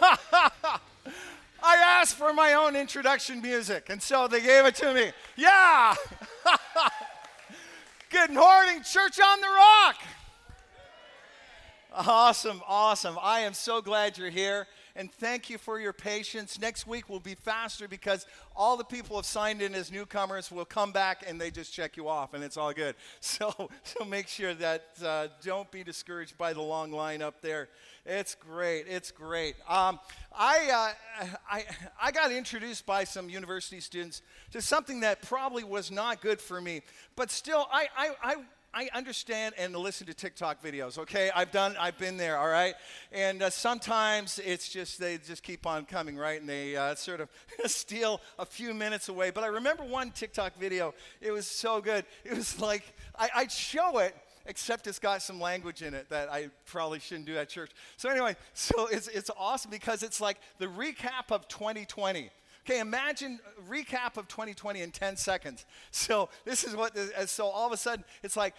I asked for my own introduction music, and so they gave it to me. Yeah! Good morning, Church on the Rock! Awesome, awesome. I am so glad you're here, and thank you for your patience. Next week will be faster because all the people have signed in as newcomers will come back and they just check you off, and it's all good. So make sure that don't be discouraged by the long line up there. It's great. It's great. I got introduced by some university students to something that probably was not good for me, but still, I understand and listen to TikTok videos, okay? I've been there, all right? And sometimes it's just, they just keep on coming, right? And they sort of steal a few minutes away. But I remember one TikTok video. It was so good. It was like, I'd show it, except it's got some language in it that I probably shouldn't do at church. So anyway, so it's awesome because it's like the recap of 2020. Okay, imagine a recap of 2020 in 10 seconds. So this is what, so all of a sudden, it's like,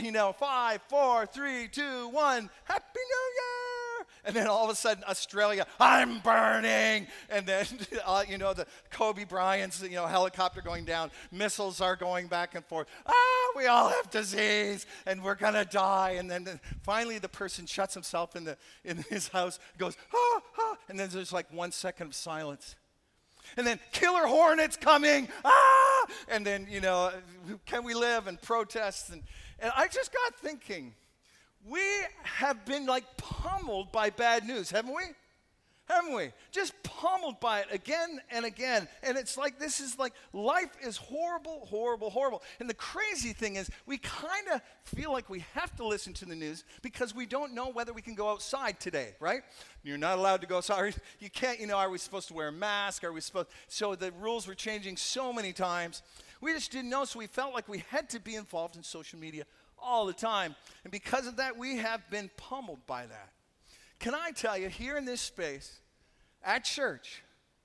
5, 4, 3, 2, 1, Happy New Year! And then all of a sudden, Australia, I'm burning! And then, the Kobe Bryant's, helicopter going down, missiles are going back and forth. We all have disease, and we're gonna die. And then finally, the person shuts himself in his house, goes, and then there's like 1 second of silence. And then killer hornets coming, and then, can we live, and protests. And I just got thinking, we have been like pummeled by bad news, haven't we? Haven't we? Just pummeled by it again and again. And it's like, this is like, life is horrible, horrible, horrible. And the crazy thing is, we kind of feel like we have to listen to the news because we don't know whether we can go outside today, right? You're not allowed to go outside. You can't, are we supposed to wear a mask? So the rules were changing so many times. We just didn't know, so we felt like we had to be involved in social media all the time. And because of that, we have been pummeled by that. Can I tell you, here in this space, at church,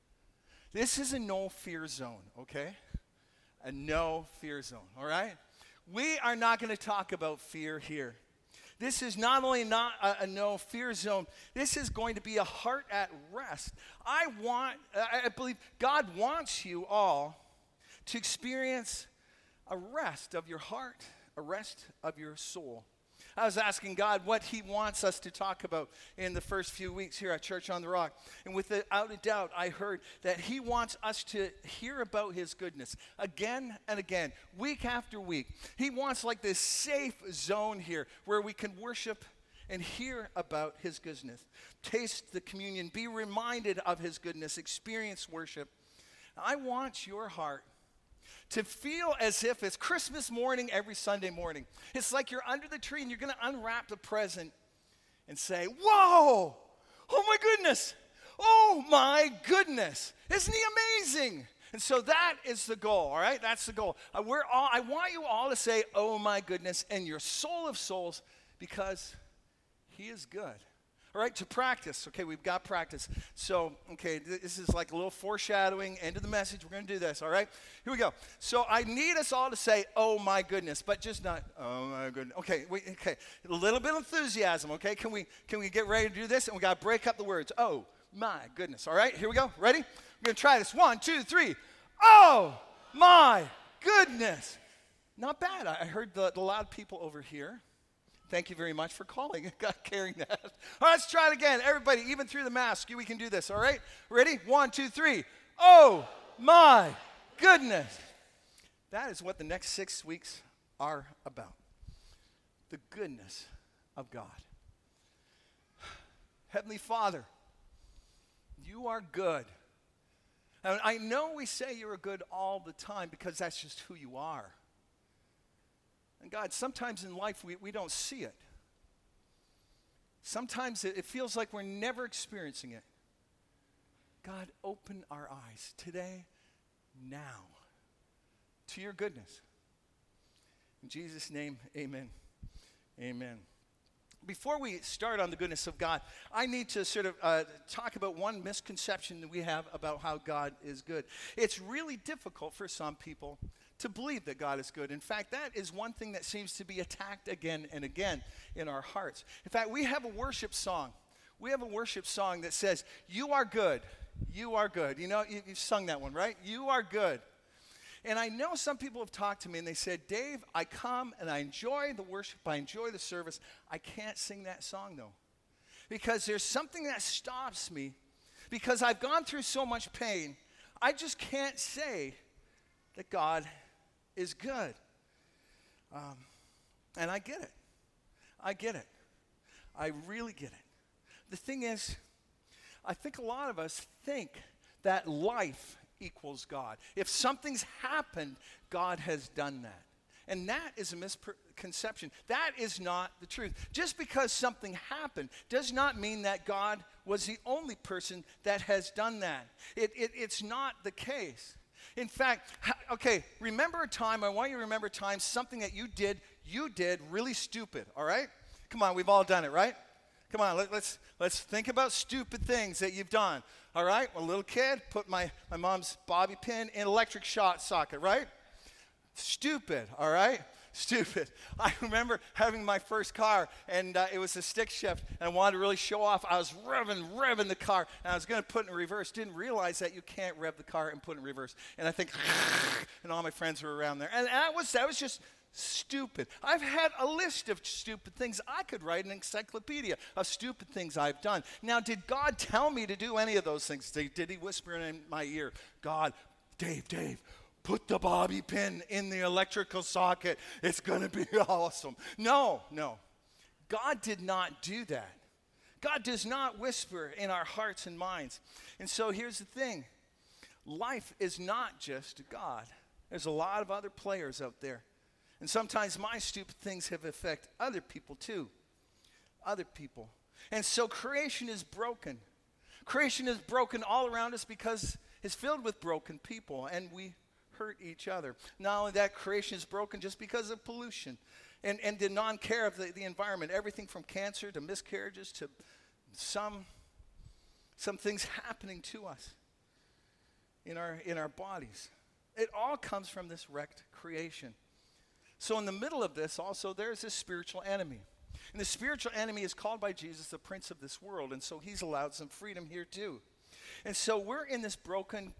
this is a no-fear zone, okay? A no-fear zone, all right? We are not going to talk about fear here. This is not only not a no-fear zone, this is going to be a heart at rest. I believe God wants you all to experience a rest of your heart, a rest of your soul. I was asking God what he wants us to talk about in the first few weeks here at Church on the Rock. And without a doubt, I heard that he wants us to hear about his goodness again and again, week after week. He wants like this safe zone here where we can worship and hear about his goodness. Taste the communion, be reminded of his goodness, experience worship. I want your heart to feel as if it's Christmas morning every Sunday morning. It's like you're under the tree and you're going to unwrap the present and say, whoa, oh my goodness, oh my goodness, isn't he amazing? And so that is the goal, all right? That's the goal. I want you all to say, oh my goodness, and your soul of souls, because he is good. All right, to practice. Okay, we've got practice. So, okay, this is like a little foreshadowing, end of the message. We're going to do this, all right? Here we go. So I need us all to say, oh, my goodness, but just not, oh, my goodness. Okay, a little bit of enthusiasm, okay? Can we get ready to do this? And we got to break up the words. Oh, my goodness. All right, here we go. Ready? We're going to try this. 1, 2, 3. Oh, my goodness. Not bad. I heard the loud people over here. Thank you very much for calling, carrying that. All right, let's try it again. Everybody, even through the mask, we can do this, all right? Ready? 1, 2, 3. Oh, my goodness. That is what the next 6 weeks are about. The goodness of God. Heavenly Father, you are good. And I know we say you're good all the time because that's just who you are. And God, sometimes in life we don't see it. Sometimes it feels like we're never experiencing it. God, open our eyes today, now, to your goodness. In Jesus' name, amen. Amen. Before we start on the goodness of God, I need to sort of talk about one misconception that we have about how God is good. It's really difficult for some people to believe that God is good. In fact, that is one thing that seems to be attacked again and again in our hearts. In fact, we have a worship song We have a worship song that says, "You are good. You are good." You know, you've sung that one, right? You are good. And I know some people have talked to me and they said, "Dave, I come and I enjoy the worship. I enjoy the service. I can't sing that song though. Because there's something that stops me. Because I've gone through so much pain. I just can't say that God is good." And I get it. I get it. I really get it. The thing is, I think a lot of us think that life equals God. If something's happened, God has done that. And that is a misconception. That is not the truth. Just because something happened does not mean that God was the only person that has done that. It's not the case. In fact, okay, remember a time, I want you to remember a time, something that you did really stupid, all right? Come on, we've all done it, right? Come on, let's think about stupid things that you've done, all right? A little kid, put my mom's bobby pin in electric socket, right? Stupid, all right? Stupid. I remember having my first car, and it was a stick shift, and I wanted to really show off. I was revving the car, and I was going to put it in reverse. Didn't realize that you can't rev the car and put it in reverse. And I think, and all my friends were around there. And that was just stupid. I've had a list of stupid things. I could write an encyclopedia of stupid things I've done. Now, did God tell me to do any of those things? Did he whisper in my ear, "God, Dave, put the bobby pin in the electrical socket. It's going to be awesome"? No. God did not do that. God does not whisper in our hearts and minds. And so here's the thing. Life is not just God. There's a lot of other players out there. And sometimes my stupid things have affected other people too. Other people. And so creation is broken. Creation is broken all around us because it's filled with broken people, and we hurt each other. Not only that, creation is broken just because of pollution and the non-care of the environment. Everything from cancer to miscarriages to some things happening to us in our bodies. It all comes from this wrecked creation. So in the middle of this also, there's this spiritual enemy. And the spiritual enemy is called by Jesus the prince of this world, and so he's allowed some freedom here too. And so we're in this broken,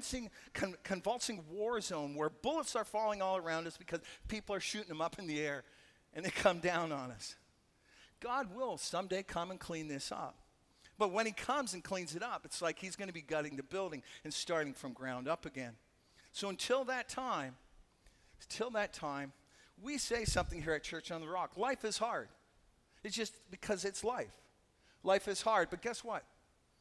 convulsing war zone where bullets are falling all around us because people are shooting them up in the air, and they come down on us. God will someday come and clean this up. But when he comes and cleans it up, it's like he's going to be gutting the building and starting from ground up again. So until that time, we say something here at Church on the Rock. Life is hard. It's just because it's life. Life is hard, but guess what?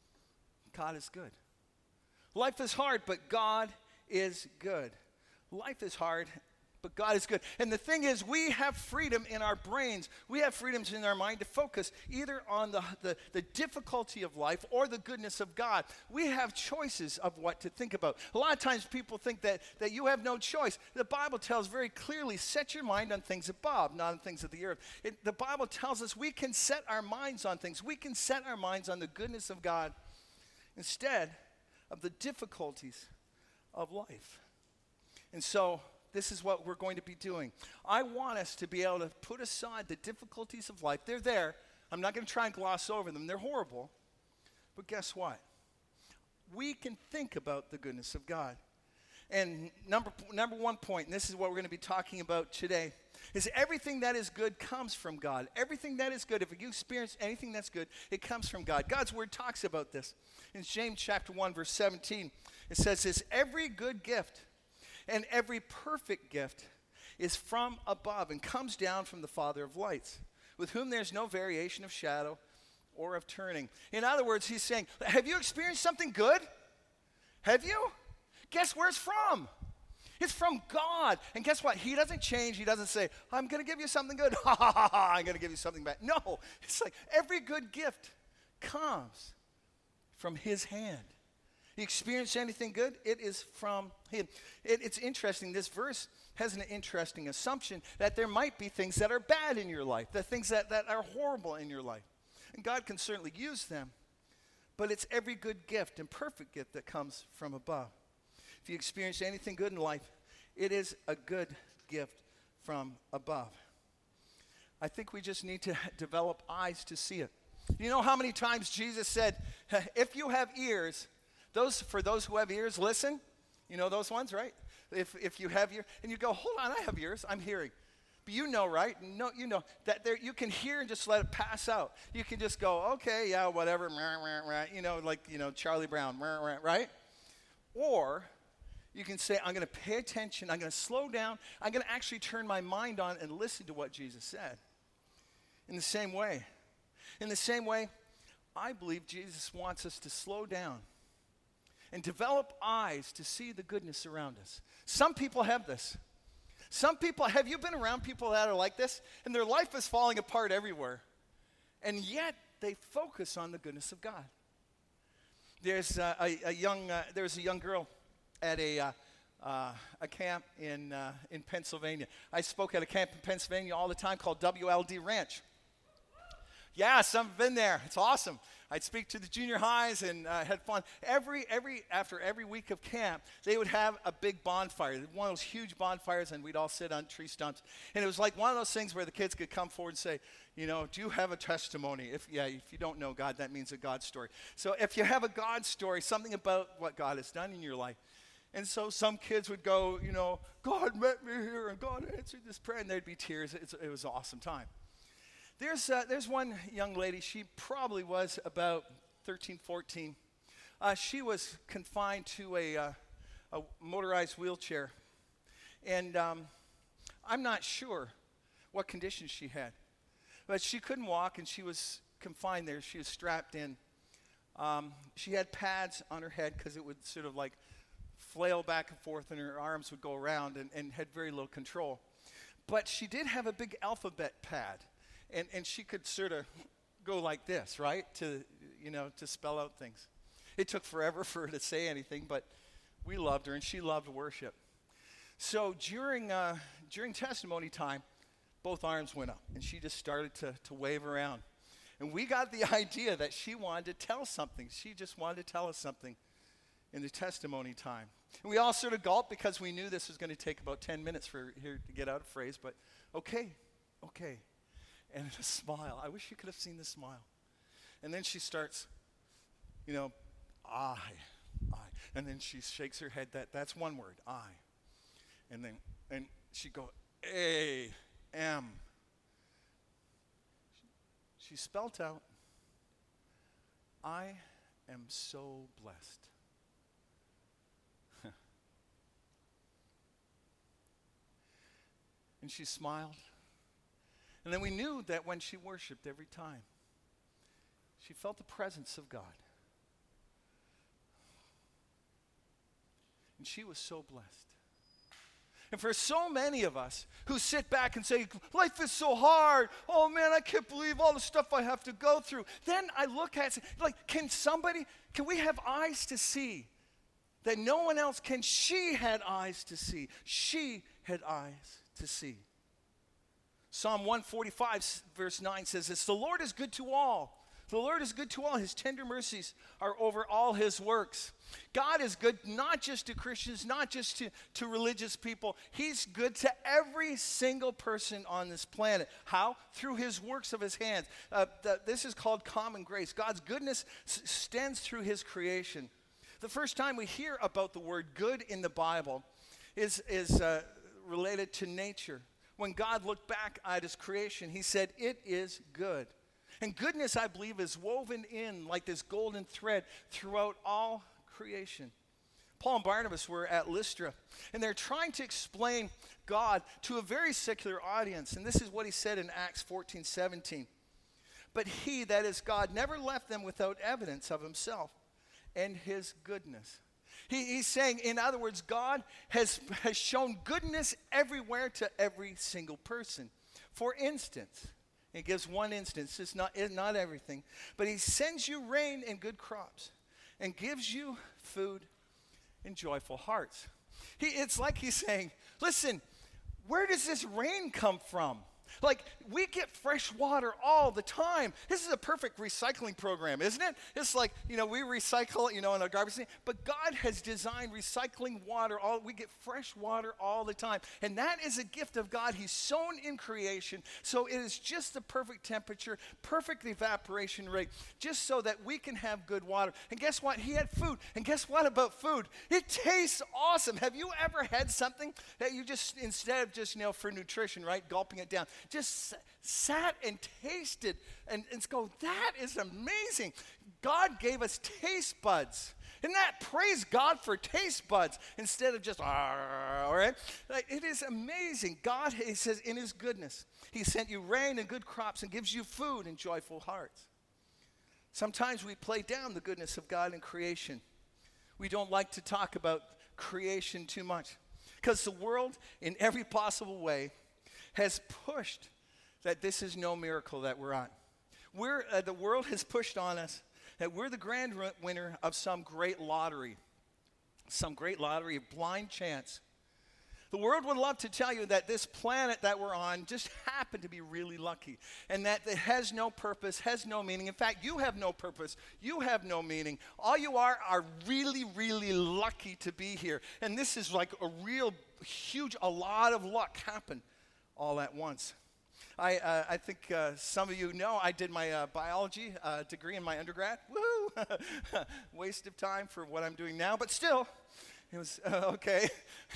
God is good. Life is hard, but God is good. Life is hard, but God is good. And the thing is, we have freedom in our brains. We have freedoms in our mind to focus either on the difficulty of life or the goodness of God. We have choices of what to think about. A lot of times people think that you have no choice. The Bible tells very clearly, set your mind on things above, not on things of the earth. The Bible tells us we can set our minds on things. We can set our minds on the goodness of God instead of the difficulties of life. And so this is what we're going to be doing. I want us to be able to put aside the difficulties of life. They're there. I'm not going to try and gloss over them. They're horrible. But guess what? We can think about the goodness of God. And number one point, and this is what we're going to be talking about today, is everything that is good comes from God. Everything that is good, if you experience anything that's good, it comes from God. God's word talks about this. In James chapter 1, verse 17, it says this, every good gift and every perfect gift is from above and comes down from the Father of lights, with whom there's no variation of shadow or of turning. In other words, he's saying, have you experienced something good? Have you? Guess where it's from? It's from God. And guess what? He doesn't change. He doesn't say, I'm going to give you something good. Ha, ha, ha, ha, I'm going to give you something bad. No. It's like every good gift comes from his hand. You experience anything good? It is from him. It's interesting. This verse has an interesting assumption that there might be things that are bad in your life, the things that are horrible in your life. And God can certainly use them. But it's every good gift and perfect gift that comes from above. If you experience anything good in life, it is a good gift from above. I think we just need to develop eyes to see it. You know how many times Jesus said, if you have ears, for those who have ears, listen. You know those ones, right? If you have ears, and you go, hold on, I have ears, I'm hearing. But you know, right? No, you know that there you can hear and just let it pass out. You can just go, okay, yeah, whatever, you know, like, you know, Charlie Brown, right? Or you can say, I'm going to pay attention, I'm going to slow down, I'm going to actually turn my mind on and listen to what Jesus said. In the same way, I believe Jesus wants us to slow down and develop eyes to see the goodness around us. Some people have this. Some people, have you been around people that are like this? And their life is falling apart everywhere. And yet, they focus on the goodness of God. There's a young girl at a camp in Pennsylvania. I spoke at a camp in Pennsylvania all the time called WLD Ranch. Yeah, some have been there. It's awesome. I'd speak to the junior highs and had fun. After every week of camp, they would have a big bonfire, one of those huge bonfires, and we'd all sit on tree stumps. And it was like one of those things where the kids could come forward and say, you know, do you have a testimony? If you don't know God, that means a God story. So if you have a God story, something about what God has done in your life. And so some kids would go, you know, God met me here and God answered this prayer, and there'd be tears. It was an awesome time. There's one young lady, she probably was about 13, 14. She was confined to a motorized wheelchair. And I'm not sure what condition she had. But she couldn't walk, and she was confined there. She was strapped in. She had pads on her head because it would sort of like flail back and forth, and her arms would go around and had very little control. But she did have a big alphabet pad. And she could sort of go like this, right, to spell out things. It took forever for her to say anything, but we loved her, and she loved worship. So during testimony time, both arms went up, and she just started to wave around. And we got the idea that she wanted to tell something. She just wanted to tell us something in the testimony time. And we all sort of gulped because we knew this was going to take about 10 minutes for her to get out a phrase, but okay. And a smile. I wish you could have seen the smile. And then she starts, you know, I. And then she shakes her head. That's one word, I. And she go, A-M. She spelt out, I am so blessed. And she smiled. And then we knew that when she worshiped every time, she felt the presence of God. And she was so blessed. And for so many of us who sit back and say, life is so hard. Oh man, I can't believe all the stuff I have to go through. Then I look at it and say, like, can we have eyes to see that no one else can? She had eyes to see. She had eyes to see. Psalm 145, verse 9 says this, the Lord is good to all. The Lord is good to all. His tender mercies are over all his works. God is good not just to Christians, not just to religious people. He's good to every single person on this planet. How? Through his works of his hands. This is called common grace. God's goodness extends through his creation. The first time we hear about the word good in the Bible is related to nature. When God looked back at his creation, he said, it is good. And goodness, I believe, is woven in like this golden thread throughout all creation. Paul and Barnabas were at Lystra, and they're trying to explain God to a very secular audience. And this is what he said in Acts 14:17. But he, that is God, never left them without evidence of himself and his goodness. He's saying, in other words, God has shown goodness everywhere to every single person. For instance, he gives one instance, it's not everything, but he sends you rain and good crops and gives you food and joyful hearts. It's like he's saying, listen, where does this rain come from? Like, we get fresh water all the time. This is a perfect recycling program, isn't it? It's like, we recycle, in a garbage thing. But God has designed recycling water. We get fresh water all the time. And that is a gift of God. He's sown in creation. So it is just the perfect temperature, perfect evaporation rate, just so that we can have good water. And guess what? He had food. And guess what about food? It tastes awesome. Have you ever had something that you just, instead of just, for nutrition, right, gulping it down, just sat and tasted and go, that is amazing. God gave us taste buds. Isn't that, praise God for taste buds instead of just, all right? It is amazing. God, he says, in his goodness, he sent you rain and good crops and gives you food and joyful hearts. Sometimes we play down the goodness of God in creation. We don't like to talk about creation too much because the world, in every possible way, has pushed that this is no miracle that we're on. The world has pushed on us that we're the grand winner of some great lottery of blind chance. The world would love to tell you that this planet that we're on just happened to be really lucky and that it has no purpose, has no meaning. In fact, you have no purpose. You have no meaning. All you are really, really lucky to be here. And this is like a real huge, a lot of luck happened all at once. I think some of you know I did my biology degree in my undergrad. Woo! Waste of time for what I'm doing now, but still, it was okay.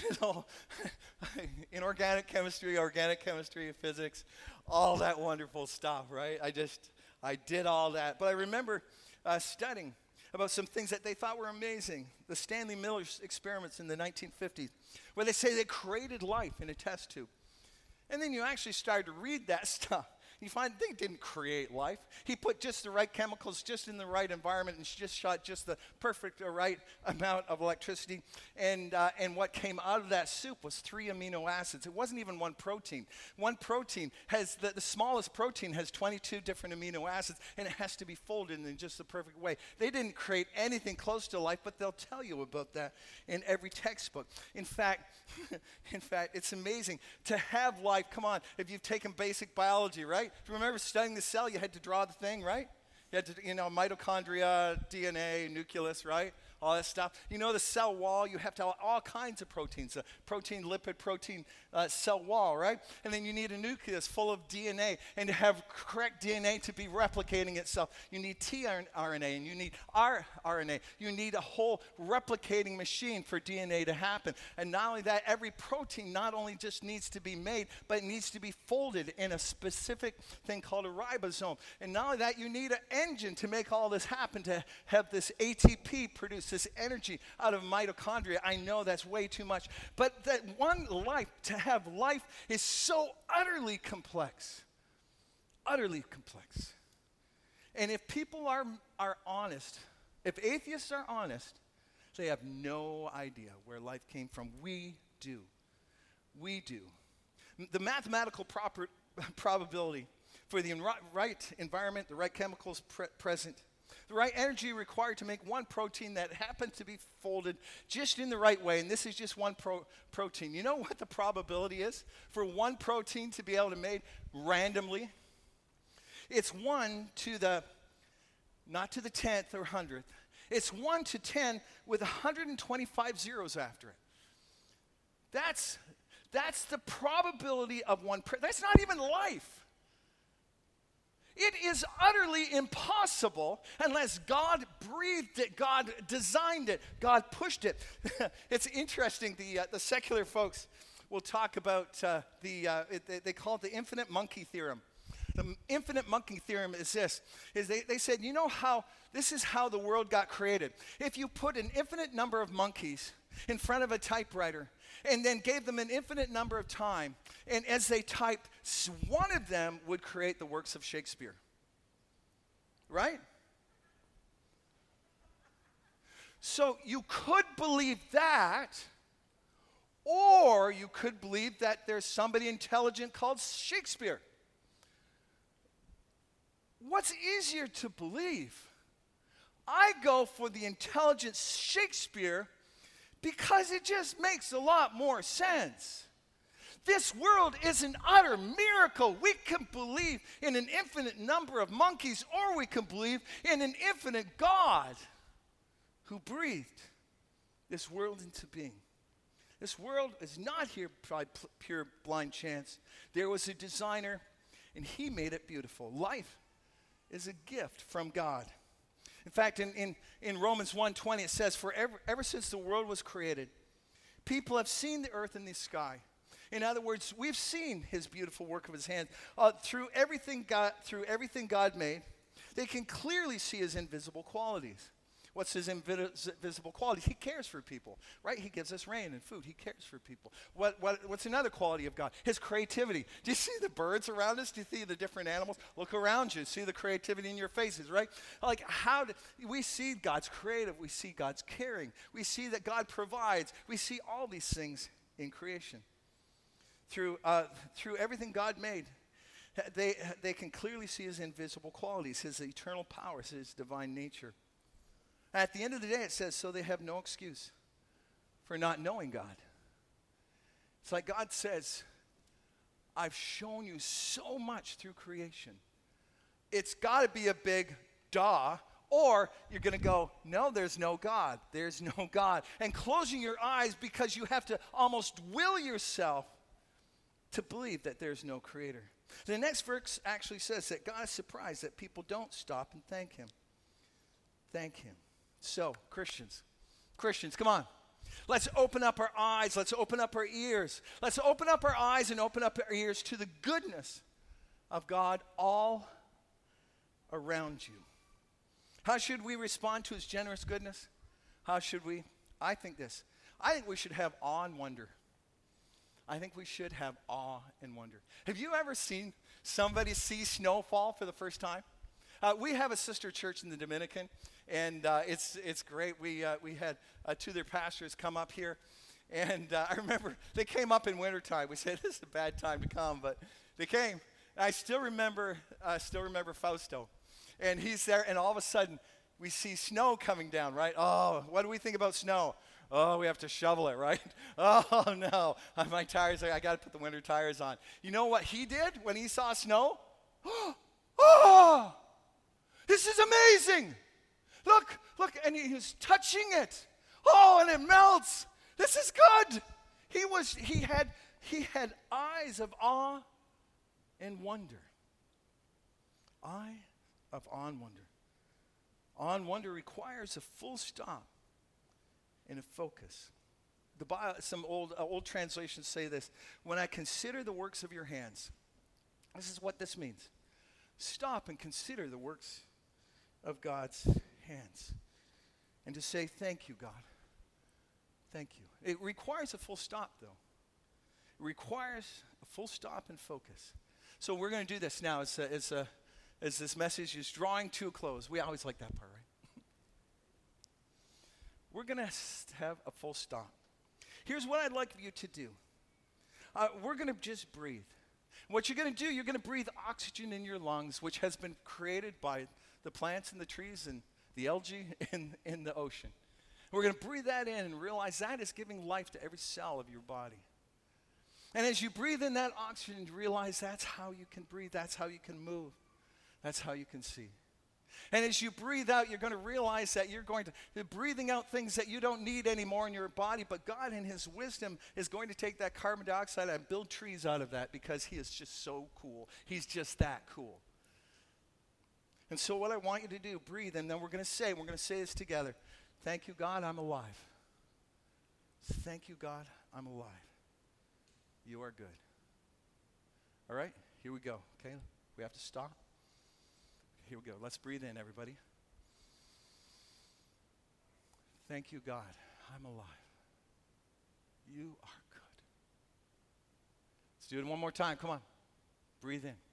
Inorganic chemistry, organic chemistry, physics, all that wonderful stuff, right? I did all that. But I remember studying about some things that they thought were amazing. The Stanley Miller experiments in the 1950s, where they say they created life in a test tube. And then you actually start to read that stuff. You find they didn't create life. He put just the right chemicals, just in the right environment, and just shot just the perfect right amount of electricity. And what came out of that soup was 3 amino acids. It wasn't even one protein. One protein has, the smallest protein has 22 different amino acids, and it has to be folded in just the perfect way. They didn't create anything close to life, but they'll tell you about that in every textbook. In fact, it's amazing to have life. Come on, if you've taken basic biology, right? If you remember studying the cell, you had to draw the thing, right? You had to, mitochondria, DNA, nucleus, right? All that stuff. The cell wall, you have to have all kinds of proteins. Protein, lipid, protein, cell wall, right? And then you need a nucleus full of DNA. And to have correct DNA to be replicating itself, you need tRNA and you need rRNA. You need a whole replicating machine for DNA to happen. And not only that, every protein not only just needs to be made, but it needs to be folded in a specific thing called a ribosome. And not only that, you need an engine to make all this happen, to have this ATP produce this energy out of mitochondria. I know that's way too much. But that one life, to have life, is so utterly complex. Utterly complex. And if people are honest, if atheists are honest, they have no idea where life came from. We do. We do. The mathematical probability for the right environment, the right chemicals present, the right energy required to make one protein that happens to be folded just in the right way, and this is just one protein. You know what the probability is for one protein to be able to be made randomly? It's 1 to the, not to the 10th or 100th. It's 1 to 10 with 125 zeros after it. That's the probability of one. That's not even life. It is utterly impossible unless God breathed it, God designed it, God pushed it. It's interesting, the secular folks will talk about, they call it the infinite monkey theorem. The infinite monkey theorem is this, they said, this is how the world got created. If you put an infinite number of monkeys in front of a typewriter and then gave them an infinite number of time, and as they typed, one of them would create the works of Shakespeare. Right? So you could believe that, or you could believe that there's somebody intelligent called Shakespeare. What's easier to believe? I go for the intelligent Shakespeare because it just makes a lot more sense. This world is an utter miracle. We can believe in an infinite number of monkeys, or we can believe in an infinite God who breathed this world into being. This world is not here by pure blind chance. There was a designer, and he made it beautiful. Life is a gift from God. In fact, in Romans 1:20, it says, "For ever since the world was created, people have seen the earth and the sky." In other words, we've seen his beautiful work of his hands. Through everything God made, they can clearly see his invisible qualities. What's his invisible qualities? He cares for people, right? He gives us rain and food. He cares for people. What's another quality of God? His creativity. Do you see the birds around us? Do you see the different animals? Look around you. See the creativity in your faces, right? Like we see God's creative. We see God's caring. We see that God provides. We see all these things in creation. Through everything God made, they can clearly see his invisible qualities, his eternal powers, his divine nature. At the end of the day, it says, so they have no excuse for not knowing God. It's like God says, I've shown you so much through creation. It's got to be a big duh, or you're going to go, no, there's no God. There's no God. And closing your eyes because you have to almost will yourself to believe that there's no creator. The next verse actually says that God is surprised that people don't stop and thank him. Thank him. So, Christians, come on. Let's open up our eyes. Let's open up our ears. Let's open up our eyes and open up our ears to the goodness of God all around you. How should we respond to his generous goodness? How should we? I think we should have awe and wonder. I think we should have awe and wonder. Have you ever seen somebody see snowfall for the first time? We have a sister church in the Dominican, and it's great. We had two of their pastors come up here, and I remember they came up in wintertime. We said, this is a bad time to come, but they came. And I still remember Fausto, and he's there, and all of a sudden, we see snow coming down, right? Oh, what do we think about snow? Oh, we have to shovel it, right? Oh, no. My tires, I got to put the winter tires on. You know what he did when he saw snow? Oh, this is amazing. Look, and he was touching it. Oh, and it melts. This is good. He had eyes of awe and wonder. Eye of awe and wonder. Awe and wonder requires a full stop and a focus. Some old translations say this: when I consider the works of your hands. This is what this means. Stop and consider the works of God's hands. And to say, thank you, God. Thank you. It requires a full stop, though. It requires a full stop and focus. So we're going to do this now as this message is drawing to a close. We always like that part, right? We're going to have a full stop. Here's what I'd like you to do. We're going to just breathe. What you're going to do, you're going to breathe oxygen in your lungs, which has been created by the plants and the trees and the algae in the ocean. We're going to breathe that in and realize that is giving life to every cell of your body. And as you breathe in that oxygen, you realize that's how you can breathe, that's how you can move, that's how you can see. And as you breathe out, you're going to realize that you're breathing out things that you don't need anymore in your body, but God in his wisdom is going to take that carbon dioxide and build trees out of that because he is just so cool. He's just that cool. And so what I want you to do, breathe, and then we're going to say this together. Thank you, God, I'm alive. Thank you, God, I'm alive. You are good. All right, here we go. Okay, we have to stop. Here we go. Let's breathe in, everybody. Thank you, God. I'm alive. You are good. Let's do it one more time. Come on. Breathe in.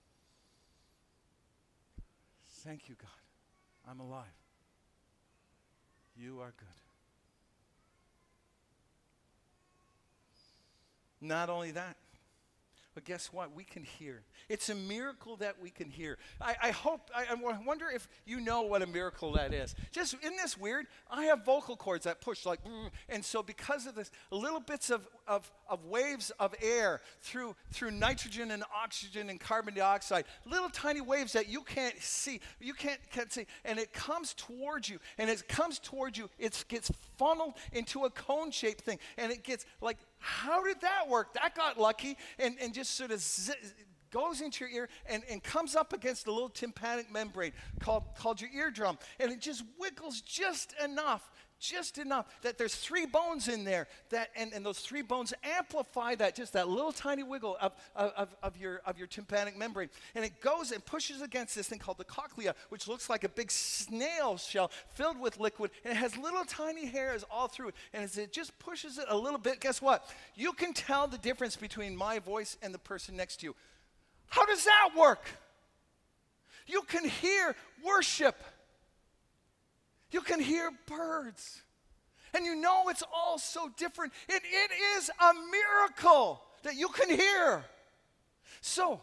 Thank you, God. I'm alive. You are good. Not only that, But guess what? We can hear. It's a miracle that we can hear. I wonder if you know what a miracle that is. Just, isn't this weird? I have vocal cords that push like, and so because of this, little bits of waves of air through nitrogen and oxygen and carbon dioxide, little tiny waves that you can't see, and it comes towards you, and as it comes towards you, it gets funneled into a cone-shaped thing, and it gets like, how did that work? That got lucky, and just sort of goes into your ear and comes up against a little tympanic membrane called your eardrum, and it just wiggles just enough that there's 3 bones in there and those 3 bones amplify that little tiny wiggle of your tympanic membrane, and it goes and pushes against this thing called the cochlea, which looks like a big snail shell filled with liquid, and it has little tiny hairs all through it, and as it just pushes it a little bit, guess what? You can tell the difference between my voice and the person next to you. How does that work? You can hear worship. You can hear birds. And you know it's all so different. It is a miracle that you can hear. So,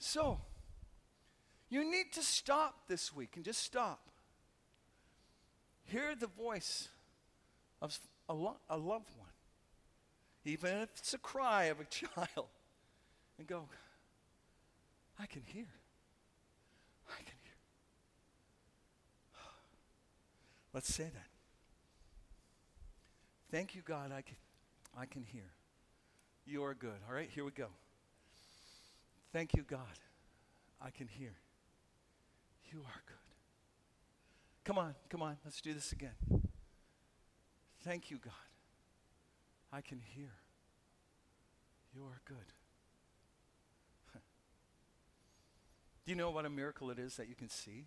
you need to stop this week and just stop. Hear the voice of a loved one. Even if it's a cry of a child. And go, I can hear. I can hear. Let's say that. Thank you, God, I can hear. You are good. All right, here we go. Thank you, God, I can hear. You are good. Come on, let's do this again. Thank you, God, I can hear. You are good. Do you know what a miracle it is that you can see?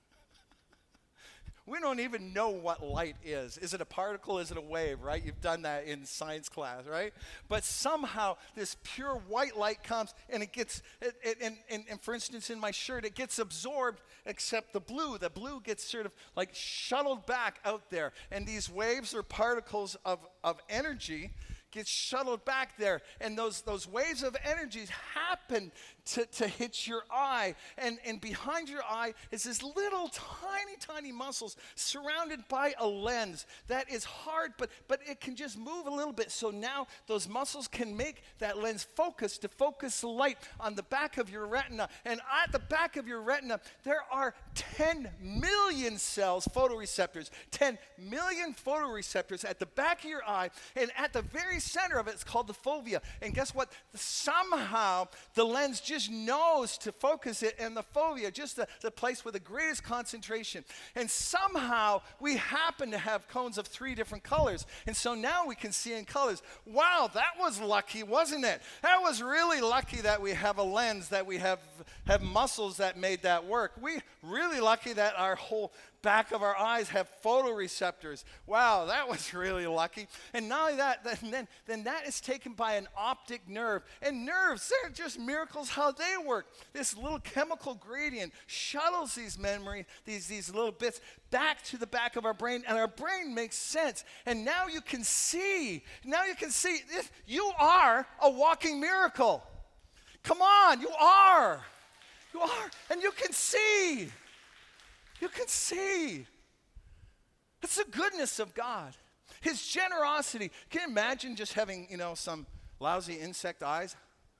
We don't even know what light is. Is it a particle? Is it a wave, right? You've done that in science class, right? But somehow this pure white light comes and it gets, and for instance, in my shirt, it gets absorbed except the blue. The blue gets sort of like shuttled back out there. And these waves or particles of energy gets shuttled back there, and those waves of energies happen to hit your eye, and behind your eye is this little tiny muscles surrounded by a lens that is hard, but it can just move a little bit. So now those muscles can make that lens focus to focus light on the back of your retina, and at the back of your retina there are 10 million cells, photoreceptors, 10 million photoreceptors at the back of your eye, and at the very center of it, it's called the fovea. And guess what? Somehow the lens just knows to focus it in the fovea, just the place with the greatest concentration. And somehow we happen to have cones of 3 different colors. And so now we can see in colors. Wow, that was lucky, wasn't it? That was really lucky that we have a lens, that we have muscles that made that work. We really lucky that our whole back of our eyes have photoreceptors. Wow, that was really lucky. And not only that, then that is taken by an optic nerve. And nerves, they're just miracles how they work. This little chemical gradient shuttles these memories, these little bits back to the back of our brain, and our brain makes sense. And now you can see. Now you can see. You are a walking miracle. Come on, you are. You are. And you can see. You can see. It's the goodness of God. His generosity. Can you imagine just having, some lousy insect eyes?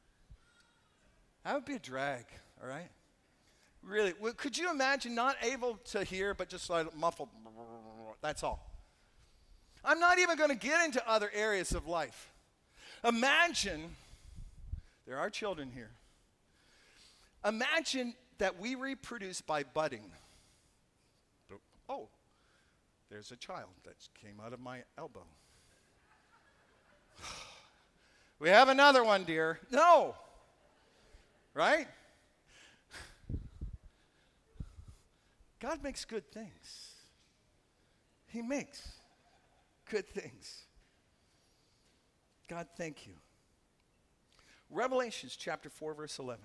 That would be a drag, all right? Really. Could you imagine not able to hear but just like muffled? That's all. I'm not even going to get into other areas of life. Imagine, there are children here. Imagine that we reproduce by budding. Oh, there's a child that came out of my elbow. We have another one, dear. No. Right? God makes good things. He makes good things. God, thank you. Revelations chapter 4, verse 11.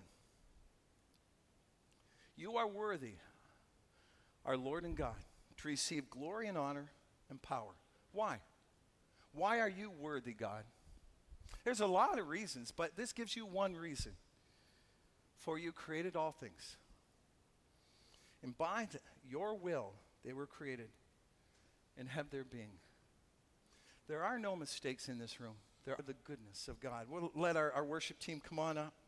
You are worthy, our Lord and God, to receive glory and honor and power. Why? Why are you worthy, God? There's a lot of reasons, but this gives you one reason. For you created all things. And by your will, they were created and have their being. There are no mistakes in this room. There are the goodness of God. We'll let our worship team come on up.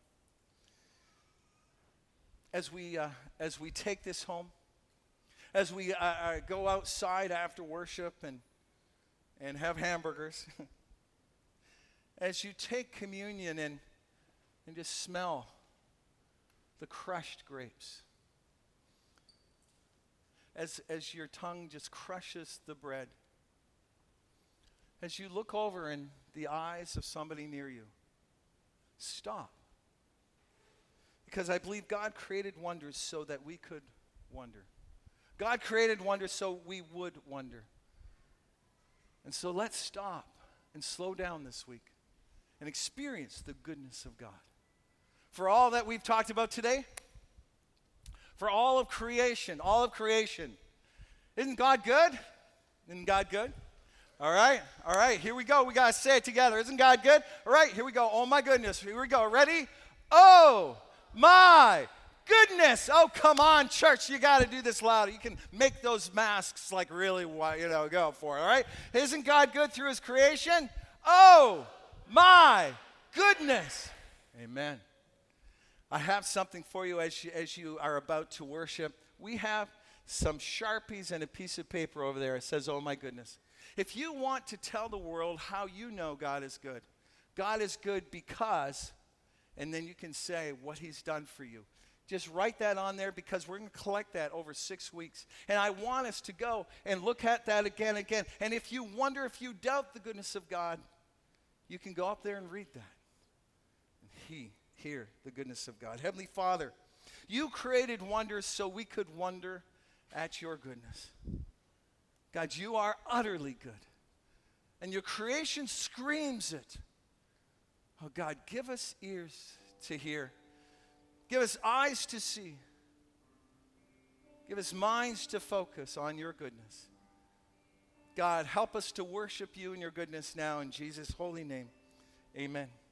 As we take this home, as we go outside after worship and have hamburgers, as you take communion and just smell the crushed grapes, as your tongue just crushes the bread, as you look over in the eyes of somebody near you, stop. Because I believe God created wonders so that we could wonder. God created wonders so we would wonder. And so let's stop and slow down this week and experience the goodness of God. For all that we've talked about today, for all of creation, isn't God good? Isn't God good? All right, here we go. We got to say it together. Isn't God good? All right, here we go. Oh my goodness, here we go. Ready? Oh my goodness. Oh, come on, church. You got to do this louder. You can make those masks like really, go for it, all right? Isn't God good through his creation? Oh my goodness. Amen. I have something for you as you are about to worship. We have some Sharpies and a piece of paper over there. It says, oh my goodness. If you want to tell the world how you know God is good because, and then you can say what he's done for you. Just write that on there because we're going to collect that over 6 weeks. And I want us to go and look at that again. And if you wonder, if you doubt the goodness of God, you can go up there and read that. And hear the goodness of God. Heavenly Father, you created wonders so we could wonder at your goodness. God, you are utterly good. And your creation screams it. Oh God, give us ears to hear. Give us eyes to see. Give us minds to focus on your goodness. God, help us to worship you in your goodness now in Jesus' holy name. Amen.